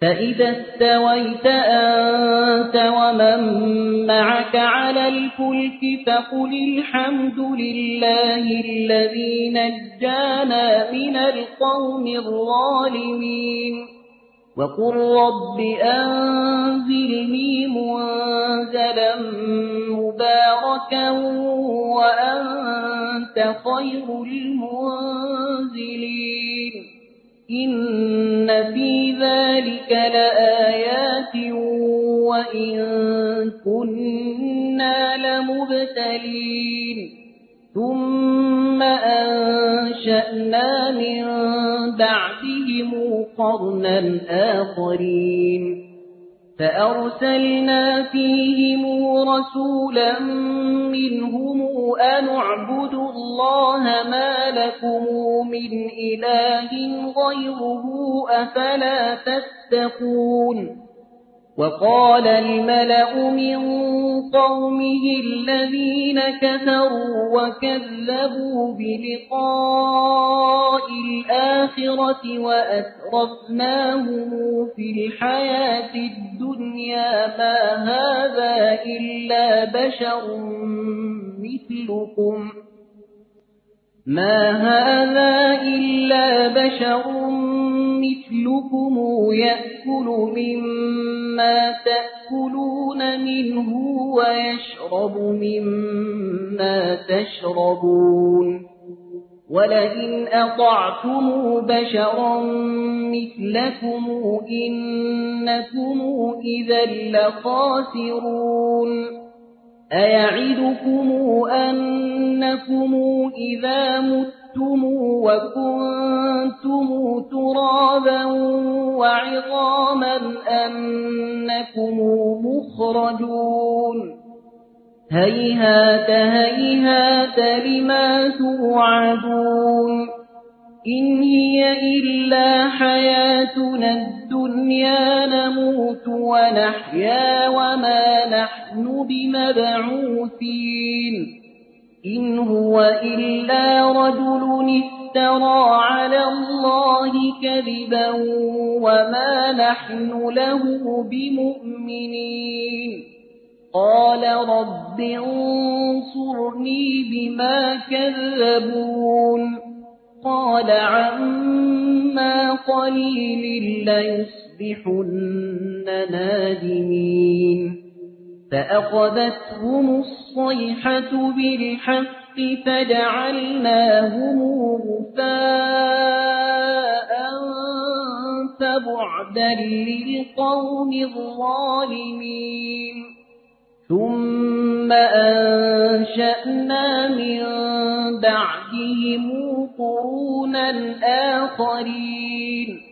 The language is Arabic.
فإذا استويت أنت ومن معك على الفلك فقل الحمد لله الذي نجانا من القوم الظالمين وقل رب أنزلني منزلا مباركا وأنت خير المنزلين إن في ذلك لآيات وإن كنا لمبتلين ثم أنشأنا من بعدهم قرنا آخرين فأرسلنا فيهم رسولا منهم أن اعبدوا الله ما لكم من إله غيره أفلا تتقون وقال الملأ من قومه الذين كفروا وكذبوا بلقاء الآخرة وأترفناهم في الحياة الدنيا ما هذا إلا بشر مثلكم يأكل مما تأكلون منه ويشرب مما تشربون ولئن أطعتم بشرا مثلكم إنكم إذا لخاسرون أيعدكم أنكم إذا متم وكنتم ترابا وعظاما أنكم مخرجون هيهات هيهات لما توعدون إن هي إلا حياتنا الدنيا نموت ونحيا وما نحن بمبعوثين إن هو إلا رجل افترى على الله كذبا وما نحن له بمؤمنين قال رب انصرني بما كذبون قال عما قليل ليصبحن نادمين فأخذتهم الصيحة بالحق فجعلناهم غثاء فبعدا للقوم الظالمين ثم أنشأنا من بعدهم قرونا آخرين